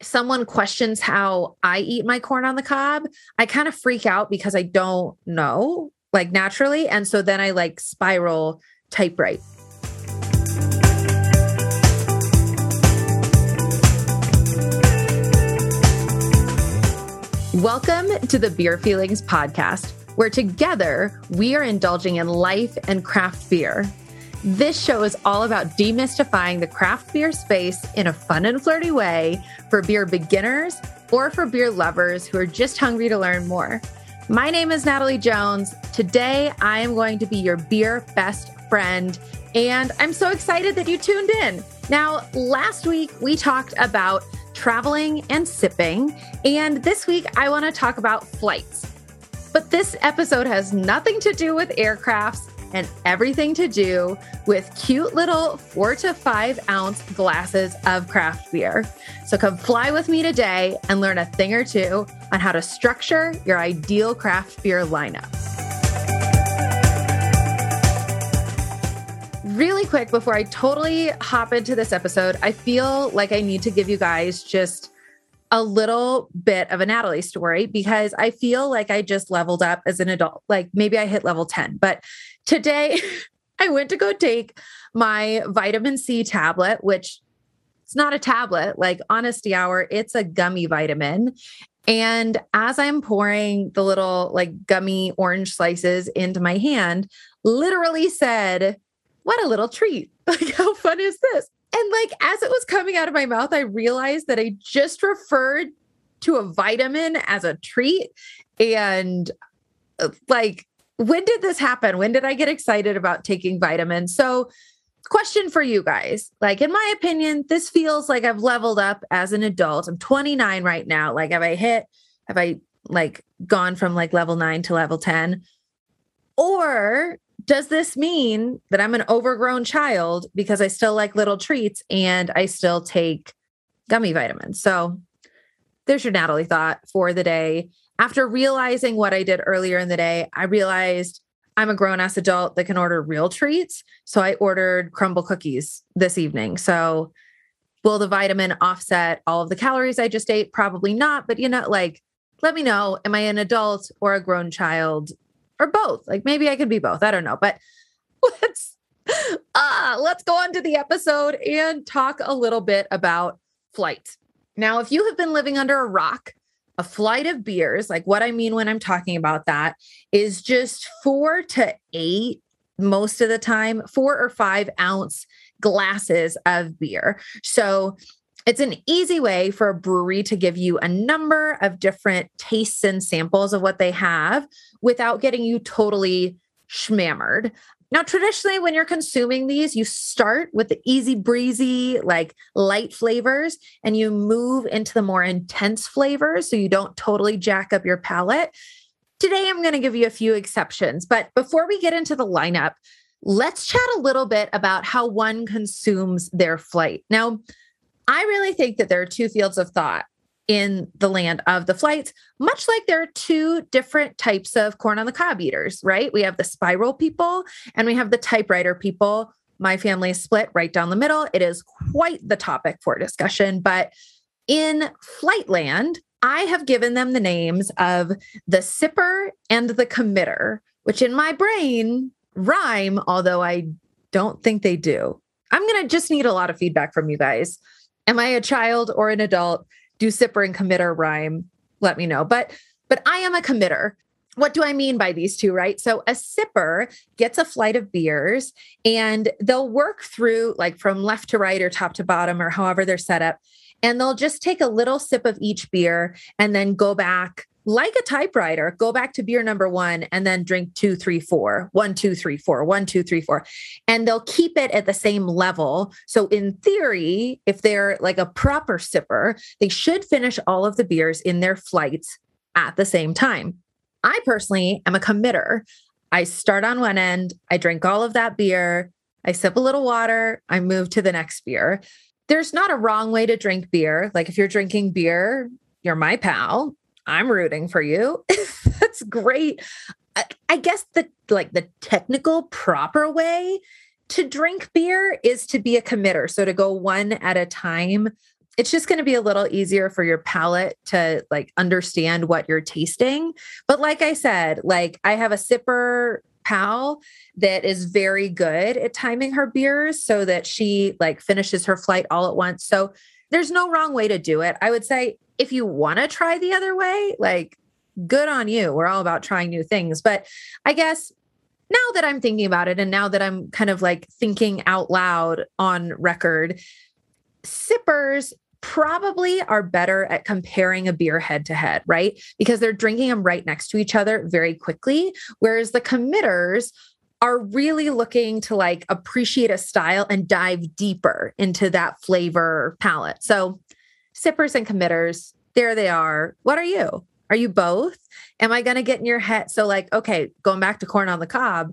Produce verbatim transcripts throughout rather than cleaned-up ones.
someone questions how I eat my corn on the cob, I kind of freak out because I don't know, like naturally. And so then I like spiral type right. Welcome to the Beer Feelings podcast, where together we are indulging in life and craft beer. This show is all about demystifying the craft beer space in a fun and flirty way for beer beginners or for beer lovers who are just hungry to learn more. My name is Natalie Jones. Today, I am going to be your beer best friend, and I'm so excited that you tuned in. Now, last week we talked about traveling and sipping, and this week I want to talk about flights. But this episode has nothing to do with aircrafts and everything to do with cute little four to five ounce glasses of craft beer. So come fly with me today and learn a thing or two on how to structure your ideal craft beer lineup. Really quick, before I totally hop into this episode, I feel like I need to give you guys just a little bit of a Natalie story, because I feel like I just leveled up as an adult. Like maybe I hit level ten, but today I went to go take my vitamin C tablet, which it's not a tablet, like honesty hour, it's a gummy vitamin. And as I'm pouring the little like gummy orange slices into my hand, literally said, "What a little treat." Like, how fun is this? And like, as it was coming out of my mouth, I realized that I just referred to a vitamin as a treat. And like, when did this happen? When did I get excited about taking vitamins? So question for you guys, like, in my opinion, this feels like I've leveled up as an adult. I'm twenty-nine right now. Like, have I hit, have I like gone from like level nine to level ten? Or does this mean that I'm an overgrown child because I still like little treats and I still take gummy vitamins? So there's your Natalie thought for the day. After realizing what I did earlier in the day, I realized I'm a grown-ass adult that can order real treats. So I ordered crumble cookies this evening. So will the vitamin offset all of the calories I just ate? Probably not. But, you know, like, let me know, am I an adult or a grown child? Or both? Like, maybe I could be both. I don't know. But let's uh, let's go on to the episode and talk a little bit about flights. Now, if you have been living under a rock, a flight of beers, like what I mean when I'm talking about that, is just four to eight, most of the time, four or five ounce glasses of beer. So it's an easy way for a brewery to give you a number of different tastes and samples of what they have without getting you totally schmammered. Now, traditionally, when you're consuming these, you start with the easy breezy, like light flavors, and you move into the more intense flavors so you don't totally jack up your palate. Today, I'm going to give you a few exceptions. But before we get into the lineup, let's chat a little bit about how one consumes their flight. Now, I really think that there are two fields of thought in the land of the flights, much like there are two different types of corn on the cob eaters, right? We have the spiral people and we have the typewriter people. My family is split right down the middle. It is quite the topic for discussion, but in Flightland, I have given them the names of the sipper and the committer, which in my brain rhyme, although I don't think they do. I'm going to just need a lot of feedback from you guys. Am I a child or an adult? Do sipper and committer rhyme? Let me know. But but I am a committer. What do I mean by these two, right? So a sipper gets a flight of beers and they'll work through like from left to right or top to bottom or however they're set up. And they'll just take a little sip of each beer and then go back like a typewriter, go back to beer number one and then drink two, three, four, one, two, three, four, one, two, three, four. And they'll keep it at the same level. So in theory, if they're like a proper sipper, they should finish all of the beers in their flights at the same time. I personally am a committer. I start on one end, I drink all of that beer, I sip a little water, I move to the next beer. There's not a wrong way to drink beer. Like if you're drinking beer, you're my pal. I'm rooting for you. That's great. I, I guess the like the technical proper way to drink beer is to be a committer. So to go one at a time. it's just going to be a little easier for your palate to like understand what you're tasting. But like I said, like I have a sipper pal that is very good at timing her beers so that she like finishes her flight all at once. So there's no wrong way to do it. I would say if you want to try the other way, like good on you. We're all about trying new things. But I guess now that I'm thinking about it and now that I'm kind of like thinking out loud on record, sippers probably are better at comparing a beer head to head, right? Because they're drinking them right next to each other very quickly. Whereas the committers are really looking to like appreciate a style and dive deeper into that flavor palette. So sippers and committers, there they are. What are you? Are you both? Am I going to get in your head? So like, okay, going back to corn on the cob,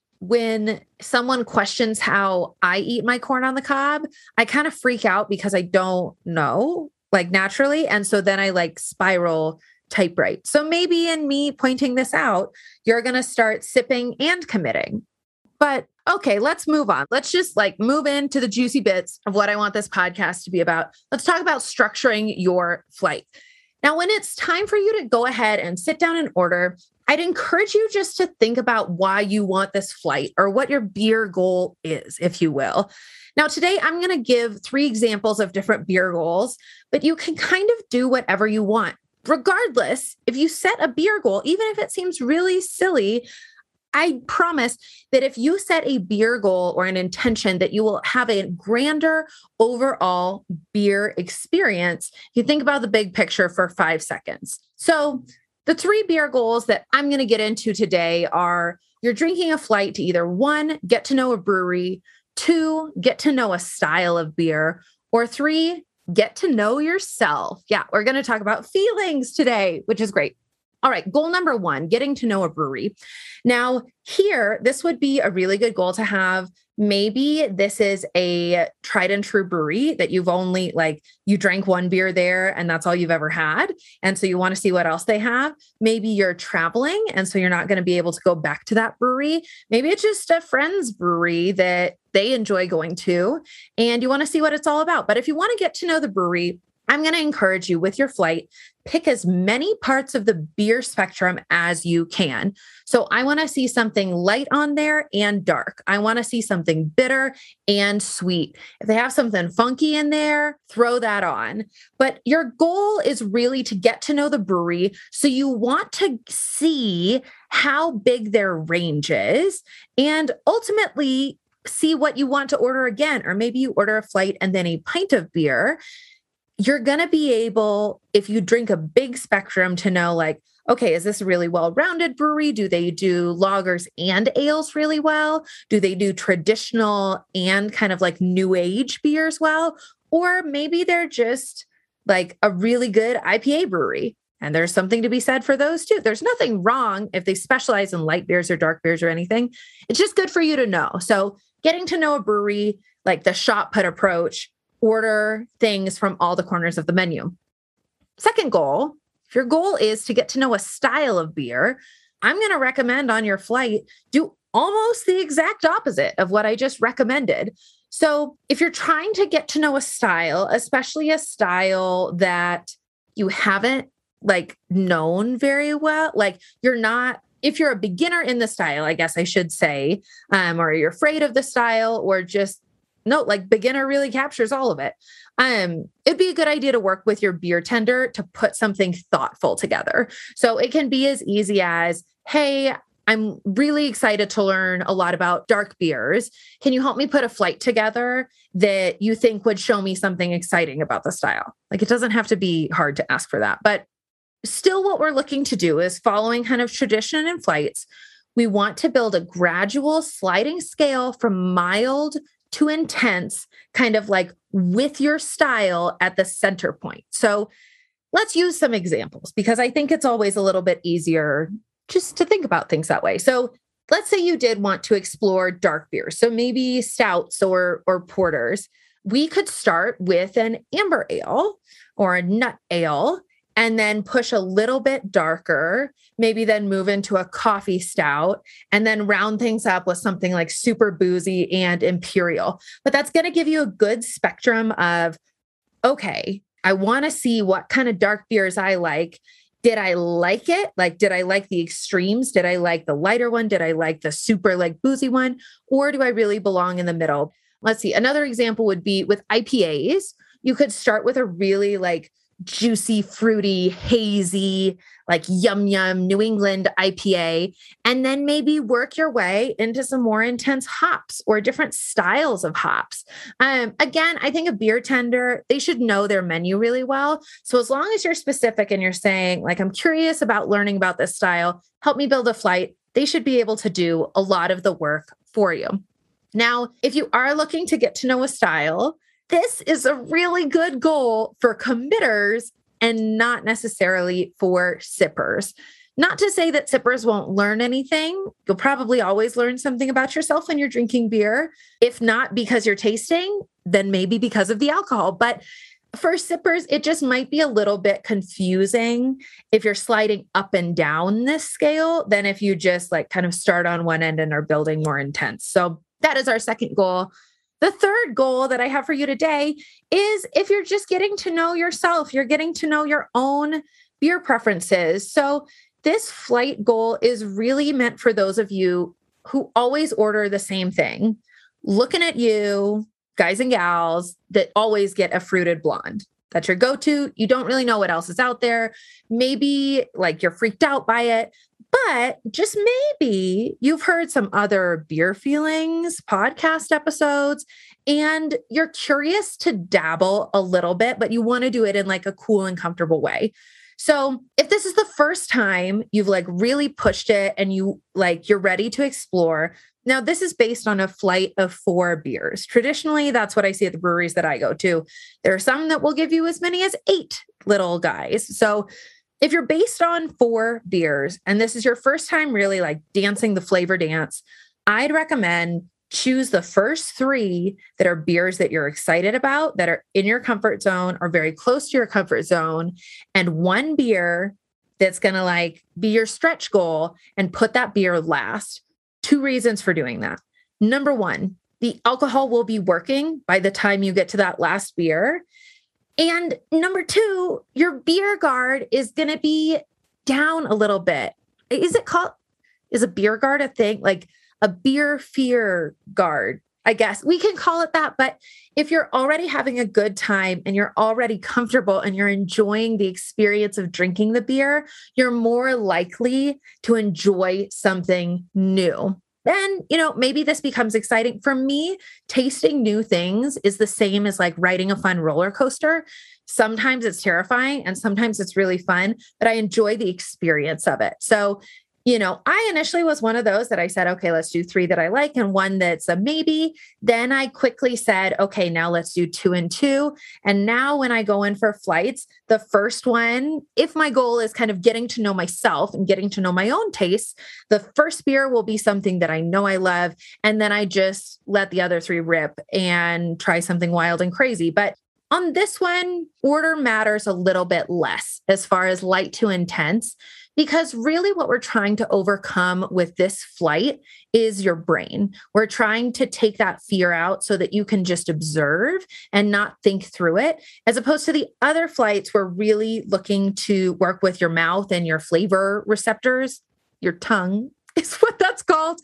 when someone questions how I eat my corn on the cob, I kind of freak out because I don't know, like naturally. And so then I like spiral type right. So maybe in me pointing this out, you're going to start sipping and committing. But okay, let's move on. Let's just like move into the juicy bits of what I want this podcast to be about. Let's talk about structuring your flight. Now, when it's time for you to go ahead and sit down and order, I'd encourage you just to think about why you want this flight or what your beer goal is, if you will. Now, today I'm going to give three examples of different beer goals, but you can kind of do whatever you want. Regardless, if you set a beer goal, even if it seems really silly, I promise that if you set a beer goal or an intention that you will have a grander overall beer experience, you think about the big picture for five seconds. So the three beer goals that I'm going to get into today are you're drinking a flight to either one, get to know a brewery, two, get to know a style of beer, or three, get to know yourself. Yeah, we're going to talk about feelings today, which is great. All right, goal number one, getting to know a brewery. Now, here, this would be a really good goal to have. Maybe this is a tried and true brewery that you've only like, you drank one beer there and that's all you've ever had. And so you want to see what else they have. Maybe you're traveling and so you're not going to be able to go back to that brewery. Maybe it's just a friend's brewery that they enjoy going to and you want to see what it's all about. But if you want to get to know the brewery, I'm going to encourage you with your flight, pick as many parts of the beer spectrum as you can. So I want to see something light on there and dark. I want to see something bitter and sweet. If they have something funky in there, throw that on. But your goal is really to get to know the brewery. So you want to see how big their range is and ultimately see what you want to order again. Or maybe you order a flight and then a pint of beer. You're going to be able, if you drink a big spectrum, to know like, okay, is this a really well-rounded brewery? Do they do lagers and ales really well? Do they do traditional and kind of like new age beers well? Or maybe they're just like a really good I P A brewery. And there's something to be said for those too. There's nothing wrong if they specialize in light beers or dark beers or anything. It's just good for you to know. So getting to know a brewery, like the shot put approach, order things from all the corners of the menu. Second goal, if your goal is to get to know a style of beer, I'm going to recommend on your flight, do almost the exact opposite of what I just recommended. So if you're trying to get to know a style, especially a style that you haven't like known very well, like you're not, if you're a beginner in the style, I guess I should say, um, or you're afraid of the style or just No, like beginner really captures all of it. Um, it'd be a good idea to work with your beer tender to put something thoughtful together. So it can be as easy as, hey, I'm really excited to learn a lot about dark beers. Can you help me put a flight together that you think would show me something exciting about the style? Like it doesn't have to be hard to ask for that. But still what we're looking to do is following kind of tradition in flights. We want to build a gradual sliding scale from mild to intense, kind of like with your style at the center point. So let's use some examples because I think it's always a little bit easier just to think about things that way. So let's say you did want to explore dark beers. So maybe stouts or, or porters. We could start with an amber ale or a nut ale and then push a little bit darker, maybe then move into a coffee stout and then round things up with something like super boozy and imperial. But that's going to give you a good spectrum of, okay, I want to see what kind of dark beers I like. Did I like it? Like, did I like the extremes? Did I like the lighter one? Did I like the super like boozy one? Or do I really belong in the middle? Let's see. Another example would be with I P As. You could start with a really like juicy, fruity, hazy, like yum yum New England I P A, and then maybe work your way into some more intense hops or different styles of hops. Um, again, I think a beer tender, they should know their menu really well. So as long as you're specific and you're saying, like, I'm curious about learning about this style, help me build a flight, they should be able to do a lot of the work for you. Now, if you are looking to get to know a style, this is a really good goal for committers and not necessarily for sippers. Not to say that sippers won't learn anything. You'll probably always learn something about yourself when you're drinking beer. If not because you're tasting, then maybe because of the alcohol. But for sippers, it just might be a little bit confusing if you're sliding up and down this scale than if you just like kind of start on one end and are building more intense. So that is our second goal. The third goal that I have for you today is if you're just getting to know yourself, you're getting to know your own beer preferences. So this flight goal is really meant for those of you who always order the same thing. Looking at you, guys and gals that always get a fruited blonde. That's your go-to. You don't really know what else is out there. Maybe like you're freaked out by it. But just maybe you've heard some other Beer Feelings podcast episodes and you're curious to dabble a little bit, but you want to do it in like a cool and comfortable way. So if this is the first time you've like really pushed it and you like you're ready to explore, now this is based on a flight of four beers. Traditionally, that's what I see at the breweries that I go to. There are some that will give you as many as eight little guys. So if you're based on four beers and this is your first time really like dancing the flavor dance, I'd recommend choose the first three that are beers that you're excited about, that are in your comfort zone or very close to your comfort zone, and one beer that's going to like be your stretch goal and put that beer last. Two reasons for doing that. Number one, the alcohol will be working by the time you get to that last beer. And number two, your beer guard is going to be down a little bit. Is it called, is a beer guard a thing? Like a beer fear guard, I guess we can call it that. But if you're already having a good time and you're already comfortable and you're enjoying the experience of drinking the beer, you're more likely to enjoy something new. Then, you know, maybe this becomes exciting. For me, tasting new things is the same as like riding a fun roller coaster. Sometimes it's terrifying and sometimes it's really fun, but I enjoy the experience of it. So, you know, I initially was one of those that I said, okay, let's do three that I like and one that's a maybe. Then I quickly said, okay, now let's do two and two. And now when I go in for flights, the first one, if my goal is kind of getting to know myself and getting to know my own tastes, the first beer will be something that I know I love. And then I just let the other three rip and try something wild and crazy. But on this one, order matters a little bit less as far as light to intense. Because really what we're trying to overcome with this flight is your brain. We're trying to take that fear out so that you can just observe and not think through it. As opposed to the other flights, we're really looking to work with your mouth and your flavor receptors, your tongue is what that's called.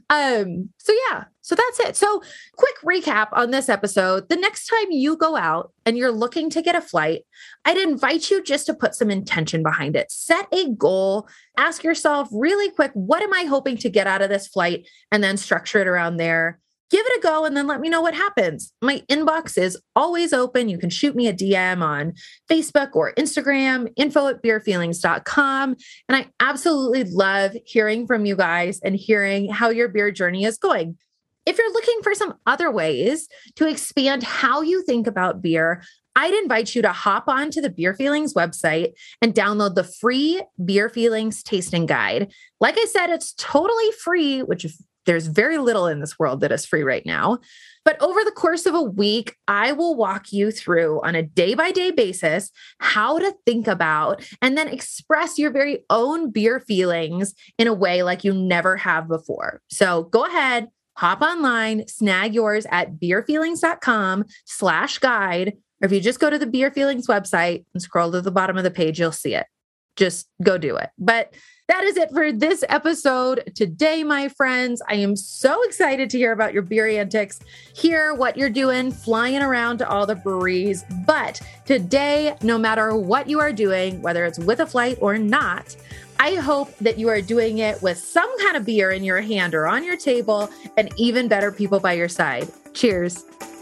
Um, so yeah, so that's it. So quick recap on this episode. The next time you go out and you're looking to get a flight, I'd invite you just to put some intention behind it. Set a goal. Ask yourself really quick, what am I hoping to get out of this flight? And then structure it around there. Give it a go and then let me know what happens. My inbox is always open. You can shoot me a D M on Facebook or Instagram, info at beer feelings dot com. And I absolutely love hearing from you guys and hearing how your beer journey is going. If you're looking for some other ways to expand how you think about beer, I'd invite you to hop onto the Beer Feelings website and download the free Beer Feelings tasting guide. Like I said, it's totally free, which is there's very little in this world that is free right now. But over the course of a week, I will walk you through on a day-by-day basis how to think about and then express your very own beer feelings in a way like you never have before. So go ahead, hop online, snag yours at beer feelings dot com slash guide. Or if you just go to the Be Your Feelings website and scroll to the bottom of the page, you'll see it. Just go do it. But that is it for this episode today, my friends. I am so excited to hear about your beer antics, hear what you're doing, flying around to all the breweries. But today, no matter what you are doing, whether it's with a flight or not, I hope that you are doing it with some kind of beer in your hand or on your table, and even better, people by your side. Cheers.